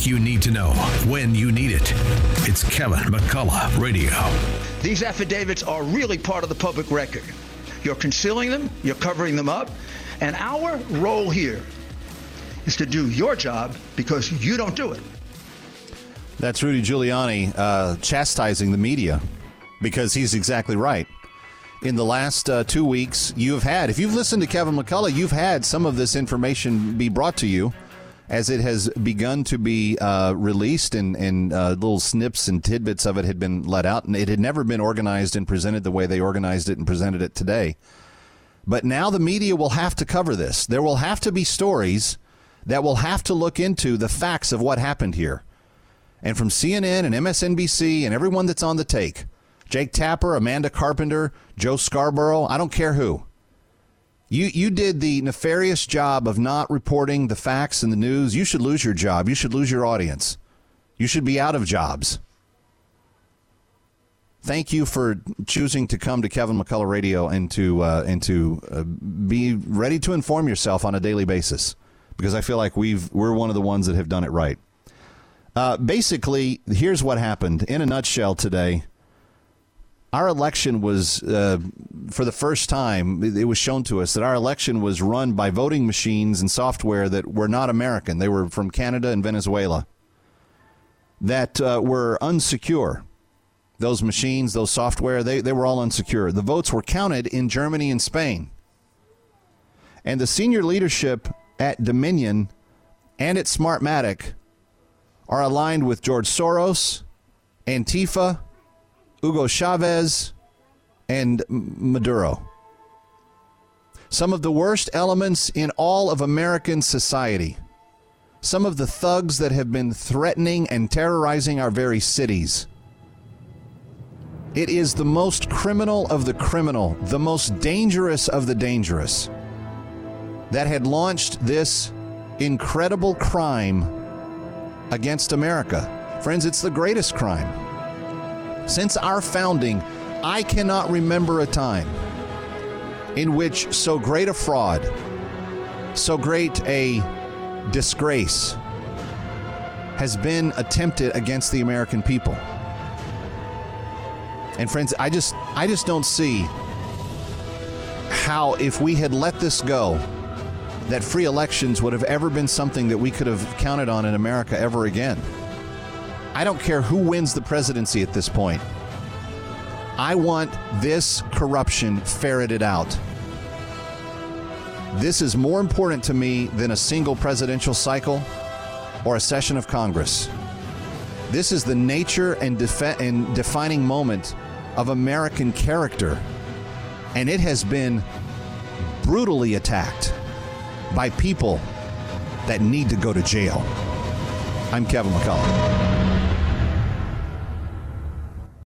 you need to know when you need it. It's Kevin McCullough Radio. These affidavits are really part of the public record. You're concealing them, you're covering them up, and our role here is to do your job because you don't do it. That's Rudy Giuliani chastising the media because he's exactly right. In the last 2 weeks, if you've listened to Kevin McCullough, you've had some of this information be brought to you as it has begun to be released and little snips and tidbits of it had been let out. And it had never been organized and presented the way they organized it and presented it today. But now the media will have to cover this. There will have to be stories that will have to look into the facts of what happened here. And from CNN and MSNBC and everyone that's on the take, Jake Tapper, Amanda Carpenter, Joe Scarborough, I don't care who. You did the nefarious job of not reporting the facts in the news. You should lose your job. You should lose your audience. You should be out of jobs. Thank you for choosing to come to Kevin McCullough Radio and to be ready to inform yourself on a daily basis, because I feel like we're one of the ones that have done it right. Basically, here's what happened in a nutshell today. Our election was, for the first time, it was shown to us that our election was run by voting machines and software that were not American. They were from Canada and Venezuela that were unsecure. Those machines, those software, they were all unsecure. The votes were counted in Germany and Spain. And the senior leadership at Dominion and at Smartmatic are aligned with George Soros, Antifa, Hugo Chavez, and Maduro. Some of the worst elements in all of American society. Some of the thugs that have been threatening and terrorizing our very cities. It is the most criminal of the criminal, the most dangerous of the dangerous, that had launched this incredible crime against America. Friends, it's the greatest crime. Since our founding, I cannot remember a time in which so great a fraud, so great a disgrace has been attempted against the American people. And friends, I just don't see how, if we had let this go, that free elections would have ever been something that we could have counted on in America ever again. I don't care who wins the presidency at this point. I want this corruption ferreted out. This is more important to me than a single presidential cycle or a session of Congress. This is the nature and defining moment of American character, and it has been brutally attacked by people that need to go to jail. I'm Kevin McCullough.